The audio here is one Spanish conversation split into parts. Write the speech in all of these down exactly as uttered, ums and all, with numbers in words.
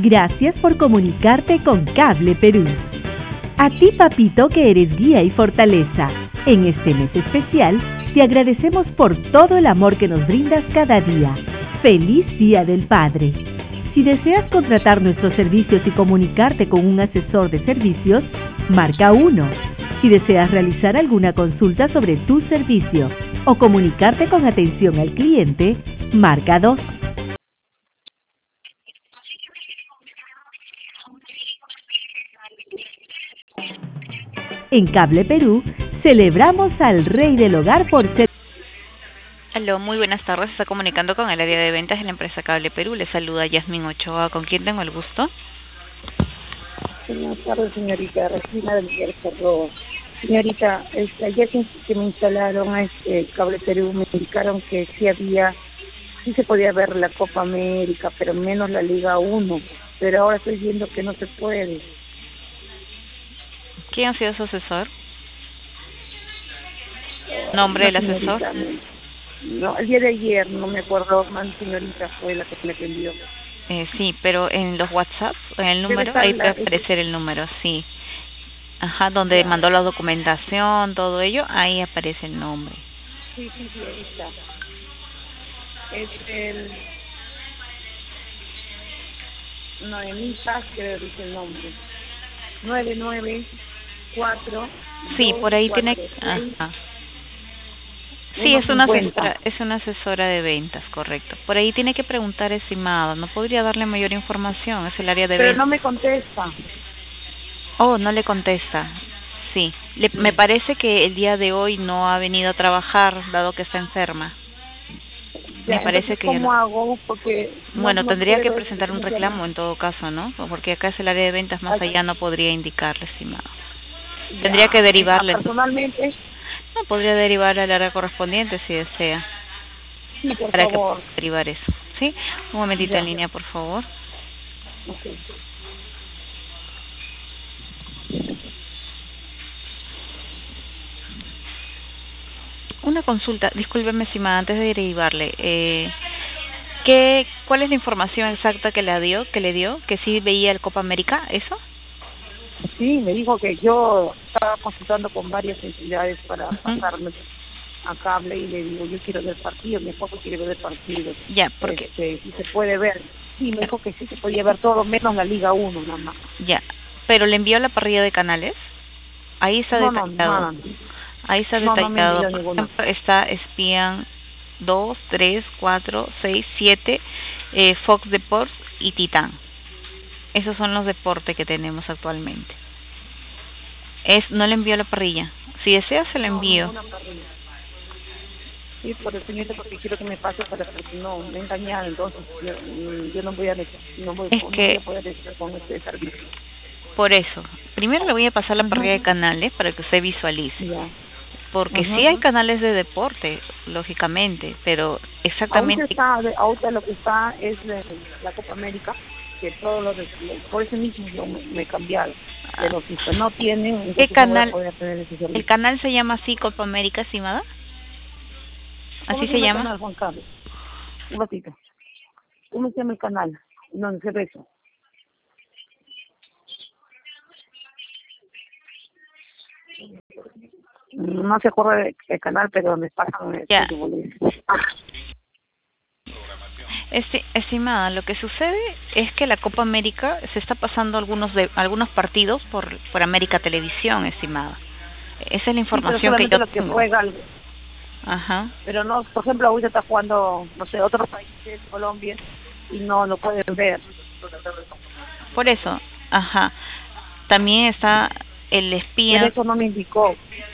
Gracias por comunicarte con Cable Perú. A ti, papito, que eres guía y fortaleza. En este mes especial, te agradecemos por todo el amor que nos brindas cada día. ¡Feliz Día del Padre! Si deseas contratar nuestros servicios y comunicarte con un asesor de servicios, marca uno. Si deseas realizar alguna consulta sobre tu servicio o comunicarte con atención al cliente, marca dos. En Cable Perú, celebramos al Rey del Hogar por ser... Aló, muy buenas tardes. Está comunicando con el área de ventas de la empresa Cable Perú. Le saluda Yasmin Ochoa. ¿Con quién tengo el gusto? Buenas tardes, señorita. Regina del Miguel Cerro. Señorita, este, ayer que, que me instalaron a este Cable Perú, me indicaron que sí había, sí se podía ver la Copa América, pero menos la Liga uno. Pero ahora estoy viendo que no se puede. ¿Quién ha sido su asesor? ¿Nombre del asesor? No, el día de ayer, no me acuerdo, man, señorita, fue la que me atendió. Eh, sí, pero en los WhatsApp, en el número, ahí puede aparecer el número, sí. Ajá, donde Ya. mandó la documentación, todo ello, ahí aparece el nombre. Sí, sí, sí, ahí está. Es el... Noemí Paz, que dice el nombre. nueve nueve cuatro. Sí, por ahí tiene... Ajá. Sí, es una asesora, es una asesora de ventas, correcto. Por ahí tiene que preguntar, estimado. No podría darle mayor información, es el área de ventas. Pero no me contesta. Oh, no le contesta. Sí, le, me parece que el día de hoy no ha venido a trabajar, dado que está enferma. Ya, me parece que... ¿cómo hago? Porque bueno, no, tendría no que presentar un reclamo en todo caso, ¿no? Porque acá es el área de ventas, más allá no podría indicarle, estimado. Ya, tendría que derivarle. Personalmente... No, podría derivar al área correspondiente si desea. Sí, por para favor. que pueda derivar eso. ¿Sí? Un momentito Ya. en línea, por favor. Okay. Una consulta, discúlpeme, estimada, antes de derivarle. Eh, ¿qué, ¿Cuál es la información exacta que le dio? Que le dio? ¿Que sí veía el Copa América? ¿Eso? Sí, me dijo que yo estaba consultando con varias entidades para Uh-huh. pasarme a Cable y le digo, yo quiero ver partido, mi esposo quiere ver el partido. Ya, porque... Este, si se puede ver. Sí, me dijo que sí se podía ver todo, menos la Liga uno nada más. Ya, pero le envió la parrilla de canales. Ahí está no, detallado. No, no, Ahí está no, detallado. No, no Por ejemplo, está Espian dos, tres, cuatro, seis, siete, eh, Fox Deportes y Titán. Esos son los deportes que tenemos actualmente. Es, no le envío la parrilla. Si desea, se la envío. No, sí, por el señor, porque quiero que me pase para que no me engañan, entonces yo, yo no voy a no voy, es no que, voy a poder estar con este servicio. Por eso, primero le voy a pasar la parrilla uh-huh. de canales para que usted visualice. Yeah. Porque uh-huh. sí hay canales de deporte, lógicamente, pero exactamente... Ahorita, está, ahorita lo que está es la, la Copa América, que todo lo de, por eso mismo yo me, me he cambiado. Pero si usted no tiene, ¿qué canal? No voy a poder tener ese servicio. ¿El canal se llama así, Copa América, estimada? ¿Así se, se llama? Canal, Juan Carlos? Un ratito. ¿Cómo se llama el canal? ¿Dónde se ve eso? No se acuerda del canal, pero me pasan... Ya. Esti, estimada, lo que sucede es que la Copa América se está pasando algunos de algunos partidos por por América Televisión, estimada. Esa es la información sí, que yo lo que juega el... Ajá. Pero no, por ejemplo, ahorita está jugando, no sé, otros países, Colombia, y no lo pueden ver. Por eso, ajá. También está el espía. Pero eso no me indicó.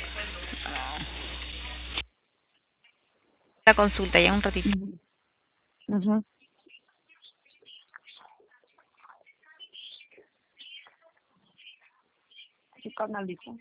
La consulta ya un ratito. Uh-huh. ¿Qué canal dijo?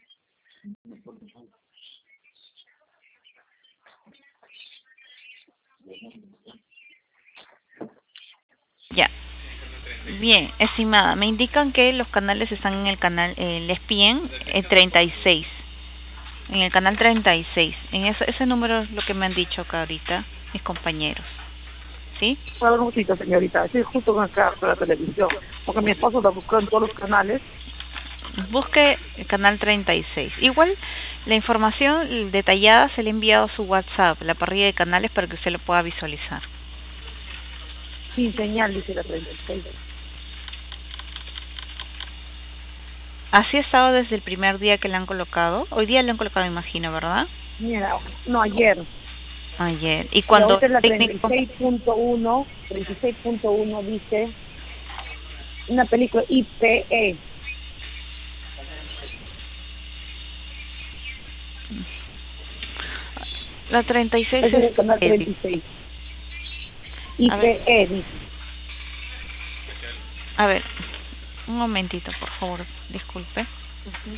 Ya. Bien, estimada, me indican que los canales están en el canal eh, Les Pien eh, treinta y seis. En el canal treinta y seis. En ese, ese número es lo que me han dicho acá ahorita mis compañeros. ¿sí? A ver, un momentito, señorita. Estoy justo acá por la televisión, porque mi esposo la buscó en todos los canales. Busque el canal treinta y seis. Igual la información detallada se le ha enviado a su WhatsApp, la parrilla de canales, para que usted lo pueda visualizar. Sin señal, dice la treinta y seis. Así ha estado desde el primer día que le han colocado. Hoy día le han colocado, imagino, ¿verdad? Mira, no, ayer. Ayer. Y Y cuando ahorita es la técnico... treinta y seis punto uno, treinta y seis punto uno dice una película I P E. La treinta y seis Ese es el es canal treinta y Edith. seis. I P E dice. A ver, un momentito, por favor, disculpe. Uh-huh.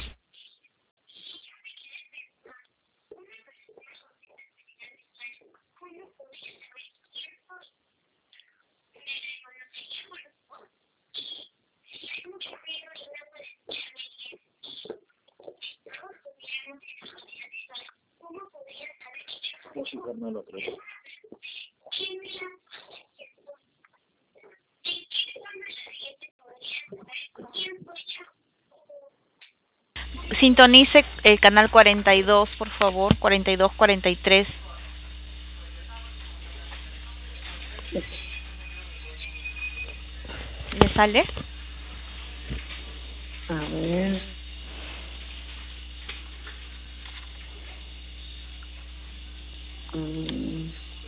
Sintonice el canal cuarenta y dos, por favor, cuarenta y dos, cuarenta y tres. ¿Le sale? A ver. Mm.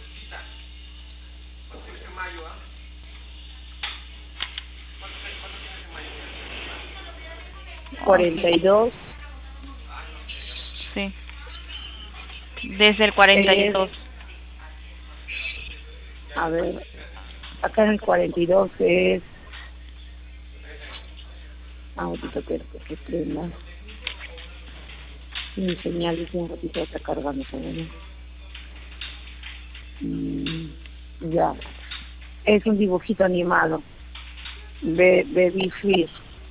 cuarenta y dos. Sí. Desde el cuarenta y dos. Es, a ver, acá en el cuarenta y dos es... Ah, ahorita que que prenda. Mi señal dice un ratito está cargando, ¿sabes? Mm, ya. Es un dibujito animado. Be Baby Fish.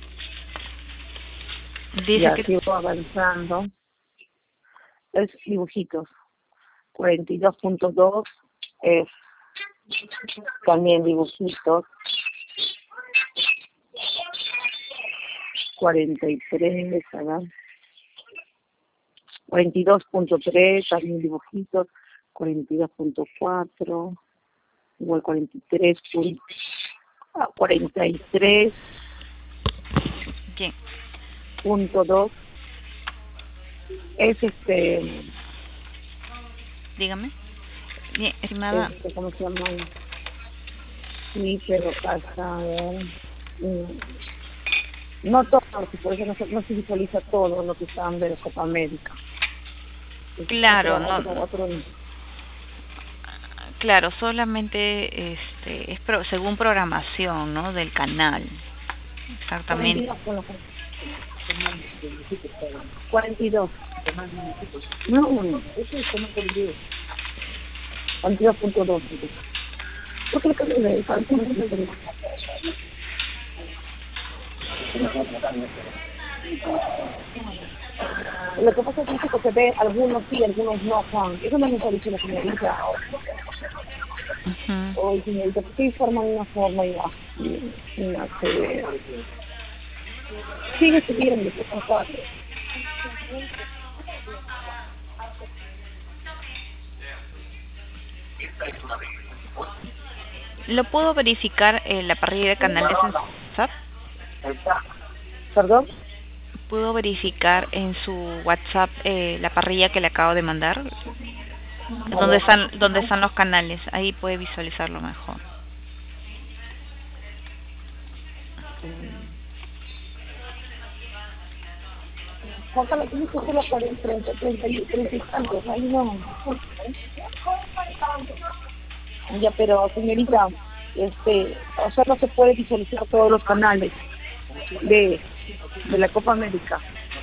Dice Ya que... sigo avanzando. Es dibujitos. cuarenta y dos punto dos es también dibujitos. cuarenta y tres, ¿verdad? cuarenta y dos punto tres, también dibujitos. cuarenta y dos punto cuatro, igual cuarenta y tres, ah, cuarenta y tres ¿Quién? punto dos es este, Dígame. Bien, estimada. este, ¿cómo se llama? Sí, pero pasa, eh, no todo, por eso no se, no se visualiza todo lo que están de la Copa América. Es Claro, otro, no. otro, otro, Claro, solamente este es pro, según programación, ¿no? Del canal. Exactamente. cuarenta y dos. No, eso es como cuarenta y dos. cuarenta y dos punto dos. Yo creo que le falta un poquito de... Lo que pasa es que se ve algunos sí, algunos no, Juan. Eso me lo ha dicho la señorita. Uh-huh. O señorita, ¿por qué informan de una forma y va? No sé. Sigue subiendo, por favor. ¿Lo puedo verificar en la parrilla de canales en su WhatsApp? ¿Perdón? ¿Puedo verificar en su WhatsApp eh, la parrilla que le acabo de mandar? ¿Dónde están, dónde están los canales? Ahí puede visualizarlo mejor. Ojalá que no se solo para el treinta, treinta y treinta y tantos. Ahí no. Ya, pero señorita, este, o sea, no se puede visualizar todos los canales de, de la Copa América.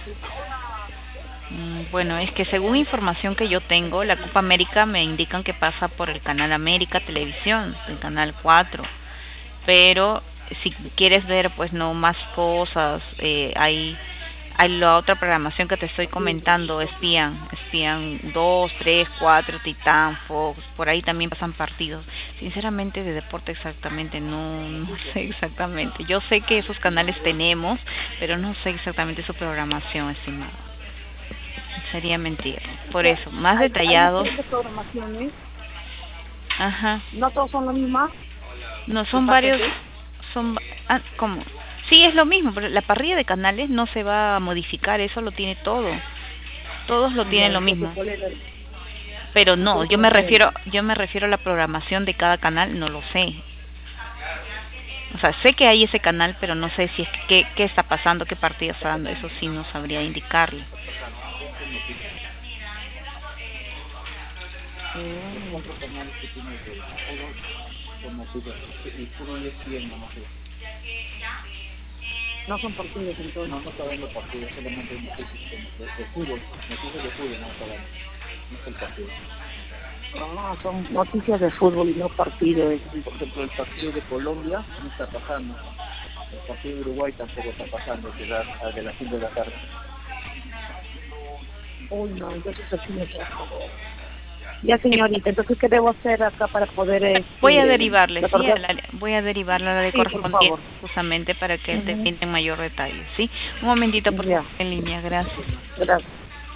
Bueno, es que según información que yo tengo, la Copa América me indican que pasa por el canal América Televisión, el canal cuatro. Pero si quieres ver, pues no más cosas, eh, hay hay la otra programación que te estoy comentando, E S P N, E S P N dos, tres, cuatro, Titán, Fox, por ahí también pasan partidos. Sinceramente de deporte exactamente no, no sé exactamente. Yo sé que esos canales tenemos, pero no sé exactamente su programación, estimado. Sería mentir. Por eso, más hay, detallados. Hay diferentes programaciones. Ajá. ¿No todos son lo mismo? No, son varios, son, ah, ¿cómo? Sí, es lo mismo, pero la parrilla de canales no se va a modificar, eso lo tiene todo. Todos lo tienen lo mismo. Pero no, yo me refiero, yo me refiero a la programación de cada canal, no lo sé. O sea, sé que hay ese canal, pero no sé si es que qué, qué está pasando, qué partido está dando, eso sí no sabría indicarle. Mm. No son partidos entonces. No, no está dando partidos, solamente noticias de, de fútbol, noticias de fútbol no está dando, no es el partido. Ah, son noticias de fútbol y no partidos. Por ejemplo, el partido de Colombia no está pasando, el partido de Uruguay tampoco está pasando, que da de las cinco de la tarde. Uy, no, entonces así me queda. Ya, señorita, entonces, ¿qué debo hacer acá para poder...? Este, voy a derivarle, sí, recordar... a la, voy a derivarle a la de sí, correspondiente, justamente para que uh-huh. te brinde mayor detalle, ¿sí? Un momentito, por favor, en línea, gracias. Gracias.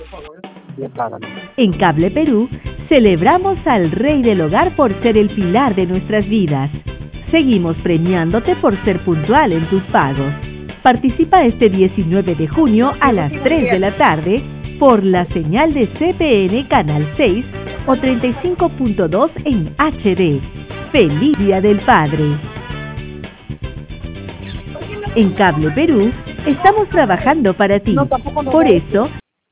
En Cable Perú, celebramos al Rey del Hogar por ser el pilar de nuestras vidas. Seguimos premiándote por ser puntual en tus pagos. Participa este diecinueve de junio a las tres de la tarde por la señal de C P N Canal seis o treinta y cinco punto dos en H D. ¡Feliz Día del Padre! En Cable Perú, estamos trabajando para ti. Por eso...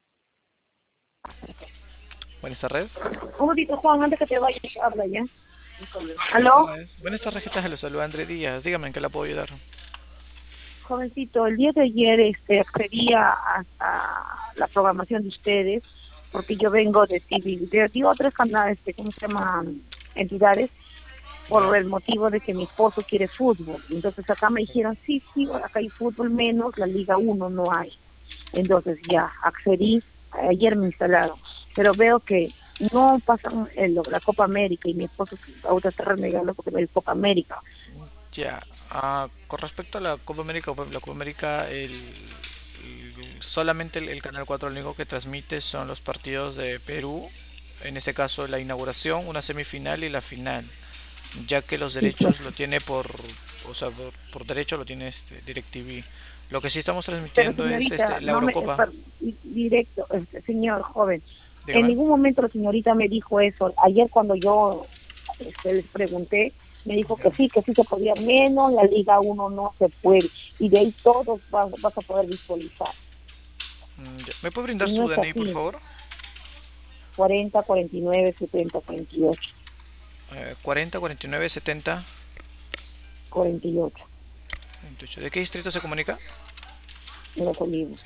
Buenas tardes. Un momentito, Juan, antes que te vayas, habla ya. ¿Aló? Buenas tardes, ¿qué tal? Lo saluda André Díaz. Dígame, ¿en qué la puedo ayudar? Jovencito, el día de ayer este, accedí a, a la programación de ustedes, porque yo vengo de T V, de, de otros canales, de, ¿cómo se llaman? Entidades, por el motivo de que mi esposo quiere fútbol. Entonces acá me dijeron, sí, sí, acá hay fútbol menos, la Liga uno no hay. Entonces ya accedí, ayer me instalaron, pero veo que no pasan el, la Copa América y mi esposo ahora está renegando porque ve el Copa América. Ya, uh, con respecto a la Copa América, la Copa América, el, el, solamente el, el Canal cuatro lo único que transmite son los partidos de Perú, en este caso la inauguración, una semifinal y la final, ya que los derechos lo tiene por, o sea, por, por derecho lo tiene este DirecTV. Lo que sí estamos transmitiendo Pero, es este, la no Eurocopa. Me, directo, este, señor joven, Dígame. En ningún momento la señorita me dijo eso. Ayer cuando yo este, les pregunté, me dijo que sí, que sí se podía menos, la Liga uno no se puede, y de ahí todos vas, vas a poder visualizar. ¿Me puede brindar no su D N I, así. por favor? cuarenta, cuarenta y nueve, setenta, cuarenta y ocho. Eh, cuarenta, cuarenta y nueve, setenta. cuarenta y ocho. ¿De qué distrito se comunica? De Los Olivos.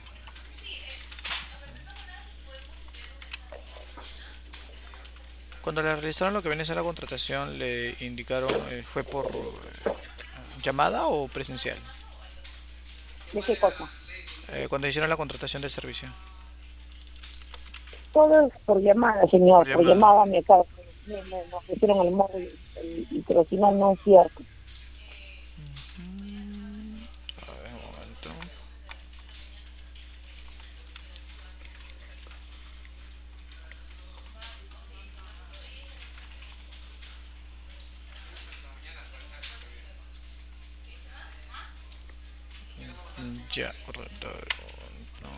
Cuando le realizaron lo que viene a ser la contratación, ¿le indicaron, eh, fue por eh, llamada o presencial? ¿De qué cosa? Eh, cuando hicieron la contratación del servicio. Todo es por llamada, señor, por, por llamada, llamada me, me, me, me ofrecieron el móvil, el, el, pero si no, no es cierto. Uh-huh. A ver, un momento. Ya, correcto. No.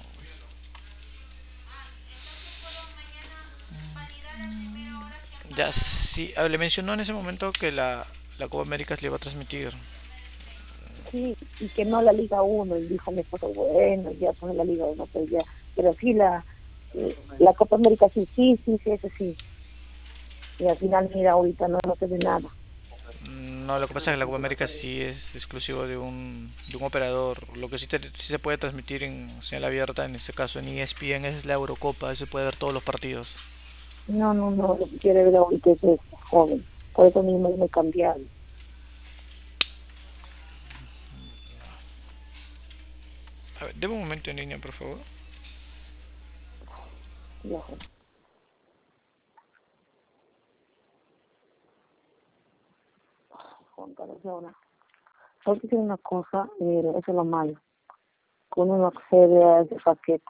Ya, sí, le mencionó en ese momento que la, la Copa América se le iba a transmitir. Sí, y que no la Liga uno, y dijo mi esposo, bueno, ya pone la Liga uno, pero ya, pero sí la, la Copa América, sí, sí, sí, sí, eso sí. Y al final, mira, ahorita no, no se ve nada. No, lo que pasa es que la Copa América sí es exclusivo de un, de un operador. Lo que sí, te, sí se puede transmitir en señal abierta, en este caso en E S P N, es la Eurocopa, se puede ver todos los partidos. No, no, no, lo que quiere ver ahorita es este, joven, por eso mismo me cambiaron. A ver, deme un momento en línea, por favor. Ya. Juan Carlos, ahora. Ahorita tiene una cosa, mire, eso es lo malo. Cuando uno accede a ese paquete.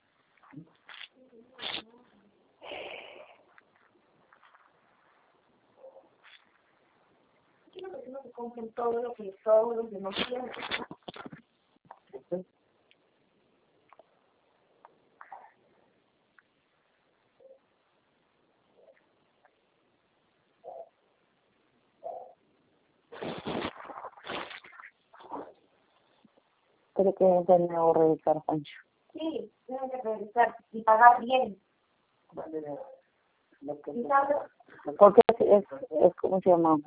Quiero que no se compren todo lo que todo lo que no quieren. Creo que es el nuevo revisar, Pancho. Sí, tienen que revisar y pagar bien. Porque es, es, es ¿cómo se llama?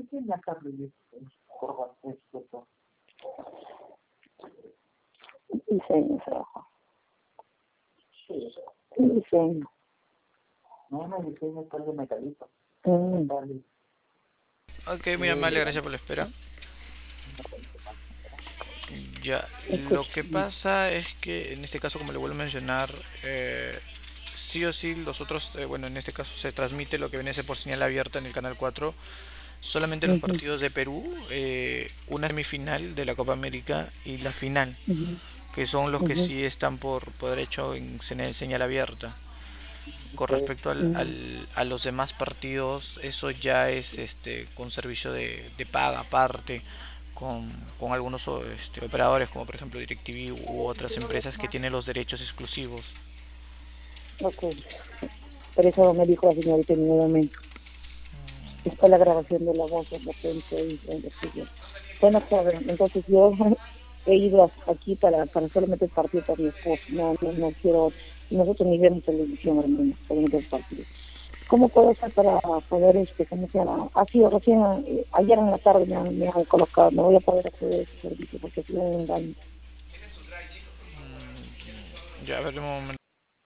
Diseño, trabajo. Sí. Diseño. No, no, diseño es algo metalito. Mm. Ok, muy amable, gracias por la espera. Ya, lo que pasa es que en este caso, como le vuelvo a mencionar, eh, sí o sí los otros, eh, bueno, en este caso se transmite lo que viene a ser por señal abierta en el canal cuatro, solamente los Uh-huh. partidos de Perú, eh, una semifinal de la Copa América y la final, Uh-huh. que son los que Uh-huh. sí están por, por derecho en señal, señal abierta. Con respecto al, Uh-huh. al, a los demás partidos, eso ya es este con servicio de, de paga aparte, con, con algunos este, operadores como por ejemplo DirecTV u otras empresas que tienen los derechos exclusivos. Ok, por eso me dijo la señorita en un momento. Está la grabación de la voz de repente y en el siguiente. Bueno, joven, entonces yo he ido aquí para, para solamente el partido para mi esposo. No, no, no quiero, nosotros ni vemos televisión, hermano, solamente el partido. ¿Cómo puedo hacer para poder, este, cómo se llama? Ha sido recién, eh, ayer en la tarde me han, me han colocado, no voy a poder acceder a ese servicio porque ha sido un engaño. Mm, ya, a ver un momento.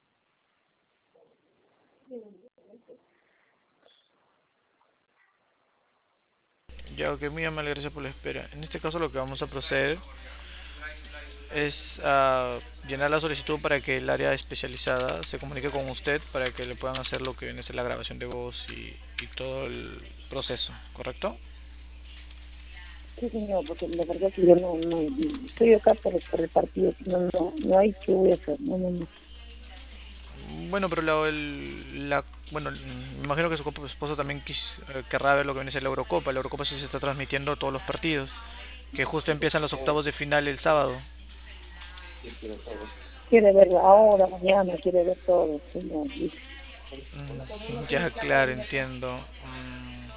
Ya, ok, muy amable, gracias por la espera. En este caso lo que vamos a proceder es a llenar la solicitud para que el área especializada se comunique con usted para que le puedan hacer lo que viene a ser la grabación de voz y, y todo el proceso, ¿correcto? Sí, señor, porque la verdad que yo no, no, estoy acá por, por el partido, no, no, no hay que voy a hacer, no, no, no. Bueno, pero la, el, la bueno, me imagino que su compa- su esposo también quis, eh, querrá ver lo que viene a ser la Eurocopa. La Eurocopa sí se está transmitiendo todos los partidos, que justo empiezan los octavos de final el sábado. Quiere ver ahora, mañana, quiere ver todo, señor. Mm, ya, claro, entiendo. Mm,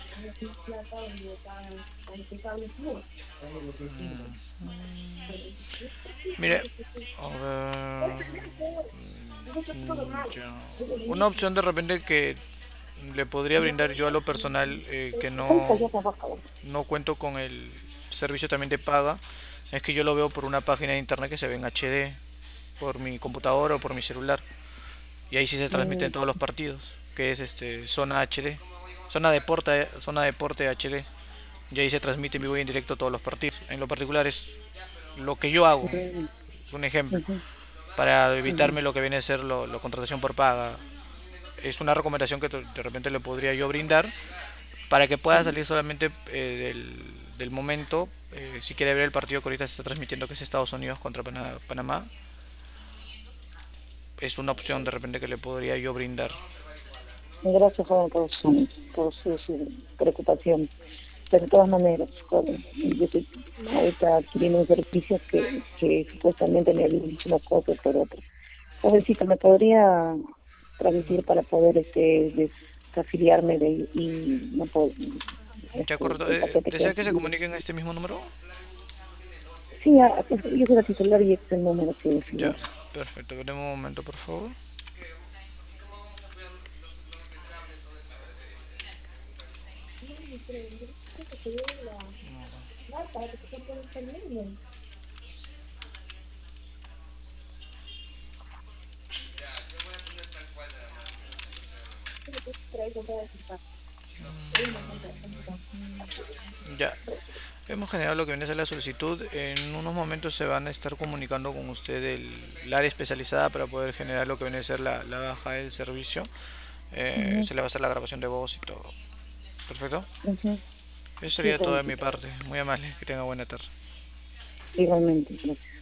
mm, mire, a ver, mm, ya. Una opción de repente que le podría brindar yo a lo personal, eh, que no, no cuento con el servicio también de paga, es que yo lo veo por una página de internet que se ve en H D, por mi computadora o por mi celular, y ahí sí se transmiten todos los partidos, que es este zona H D, zona deporte, zona deporte H D, y ahí se transmite en vivo y en directo todos los partidos. En lo particular es lo que yo hago, es un ejemplo, para evitarme lo que viene a ser lo, la contratación por paga. Es una recomendación que de repente le podría yo brindar para que pueda salir solamente eh, del, del momento. Eh, si quiere ver el partido que ahorita se está transmitiendo, que es Estados Unidos contra Panamá, es una opción de repente que le podría yo brindar. Gracias, joven, por su, por su, su preocupación. Pero de todas maneras, joven, yo estoy ahorita adquiriendo un servicio que, que supuestamente me habían dicho una cosa por otra. Jovencita, ¿me podría transmitir para poder este desafiliarme de y no puedo, Ya, este, correcto. el Eh, paquete que ¿Desea ha que se subido? comuniquen a este mismo número? Sí, a- pues, yo soy la titular y este es el número que Ya, figura. perfecto. Deme un momento, por favor. Mm, ya. Hemos generado lo que viene a ser la solicitud. En unos momentos se van a estar comunicando con usted el, el área especializada para poder generar lo que viene a ser la, la baja del servicio. Eh, Ujú, se le va a hacer la grabación de voz y todo. Perfecto. ujú. Eso Sí, sería todo de mi Francisco. parte. Muy amable. Que tenga buena tarde. Igualmente, gracias.